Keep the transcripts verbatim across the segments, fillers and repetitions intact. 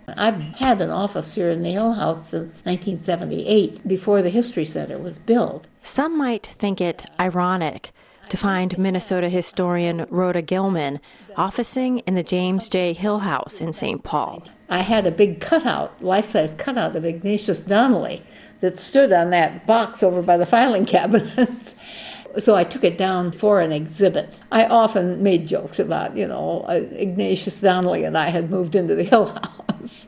I've had an office here in the Hill House since nineteen seventy-eight, before the History Center was built. Some might think it ironic to find Minnesota historian Rhoda Gilman officing in the James J. Hill House in Saint Paul. I had a big cutout, life-size cutout of Ignatius Donnelly that stood on that box over by the filing cabinets. So I took it down for an exhibit. I often made jokes about, you know, Ignatius Donnelly and I had moved into the Hill House.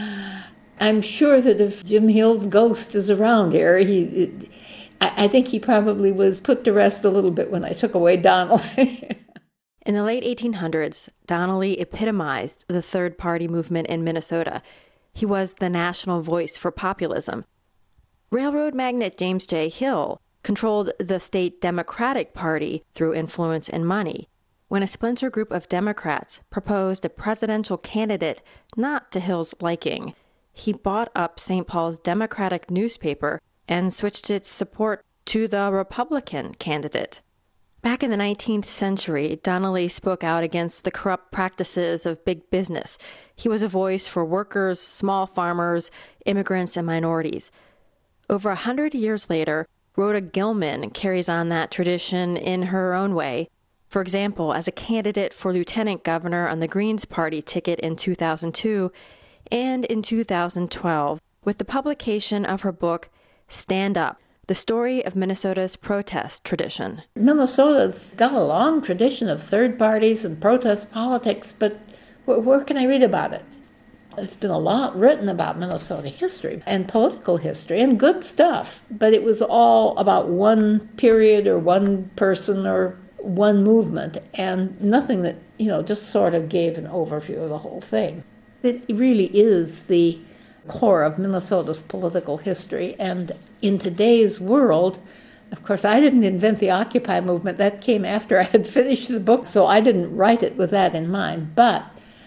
I'm sure that if Jim Hill's ghost is around here, he, it, I, I think he probably was put to rest a little bit when I took away Donnelly. In the late eighteen hundreds, Donnelly epitomized the Third Party movement in Minnesota. He was the national voice for populism. Railroad magnate James J. Hill controlled the state Democratic Party through influence and money. When a splinter group of Democrats proposed a presidential candidate not to Hill's liking, he bought up Saint Paul's Democratic newspaper and switched its support to the Republican candidate. Back in the nineteenth century, Donnelly spoke out against the corrupt practices of big business. He was a voice for workers, small farmers, immigrants, and minorities. Over a hundred years later, Rhoda Gilman carries on that tradition in her own way. For example, as a candidate for lieutenant governor on the Greens Party ticket in two thousand two, and in two thousand twelve, with the publication of her book, Stand Up, the story of Minnesota's protest tradition. Minnesota's got a long tradition of third parties and protest politics, but where, where can I read about it? There's been a lot written about Minnesota history and political history, and good stuff, but it was all about one period or one person or one movement, and nothing that, you know, just sort of gave an overview of the whole thing. It really is the core of Minnesota's political history, and in today's world, of course, I didn't invent the Occupy movement. That came after I had finished the book, so I didn't write it with that in mind, but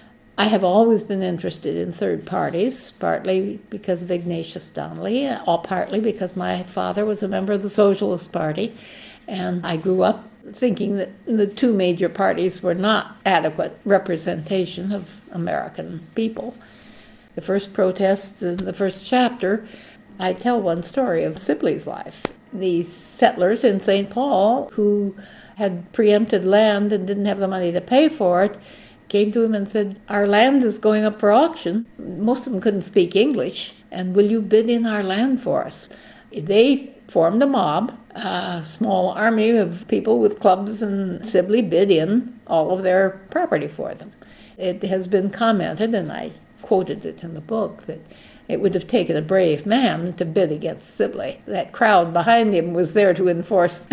I have always been interested in third parties, partly because of Ignatius Donnelly, or partly because my father was a member of the Socialist Party, and I grew up thinking that the two major parties were not adequate representation of American people. The first protests in the first chapter, I tell one story of Sibley's life. These settlers in Saint Paul who had preempted land and didn't have the money to pay for it came to him and said, "Our land is going up for auction." Most of them couldn't speak English, and will you bid in our land for us? They formed a mob, a small army of people with clubs, and Sibley bid in all of their property for them. It has been commented, and I quoted it in the book, that it would have taken a brave man to bid against Sibley. That crowd behind him was there to enforce.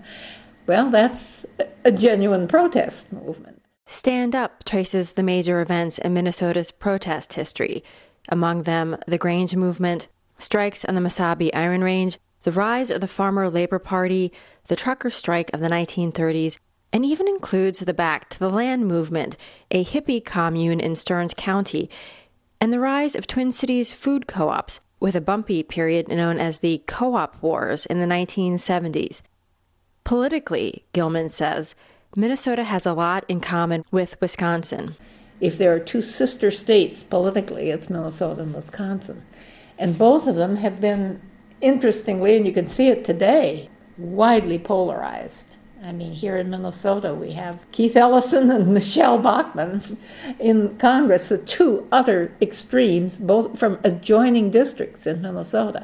Well, that's a genuine protest movement. Stand Up traces the major events in Minnesota's protest history, among them the Grange movement, strikes on the Mesabi Iron Range, the rise of the Farmer Labor Party, the trucker strike of the nineteen thirties, and even includes the Back to the Land movement, a hippie commune in Stearns County, and the rise of Twin Cities food co-ops, with a bumpy period known as the Co-op Wars in the nineteen seventies. Politically, Gilman says, Minnesota has a lot in common with Wisconsin. If there are two sister states politically, it's Minnesota and Wisconsin. And both of them have been, interestingly, and you can see it today, widely polarized. I mean, here in Minnesota, we have Keith Ellison and Michelle Bachmann in Congress, the two other extremes, both from adjoining districts in Minnesota.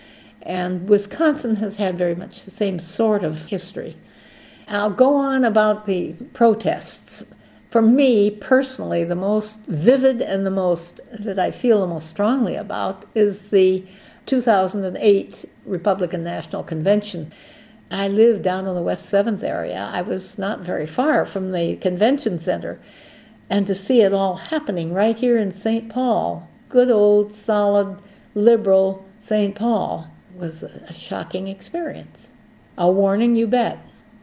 And Wisconsin has had very much the same sort of history. I'll go on about the protests. For me, personally, the most vivid and the most, that I feel the most strongly about, is the two thousand eight Republican National Convention. I live down in the West seventh area. I was not very far from the convention center. And to see it all happening right here in Saint Paul, good old, solid, liberal Saint Paul, was a shocking experience. A warning, you bet.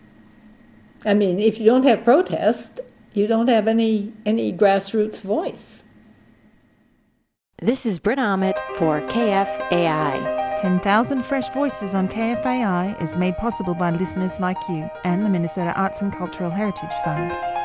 I mean, if you don't have protest, you don't have any, any grassroots voice. This is Britt Ahmet for K F A I. ten thousand Fresh Voices on K F A I is made possible by listeners like you and the Minnesota Arts and Cultural Heritage Fund.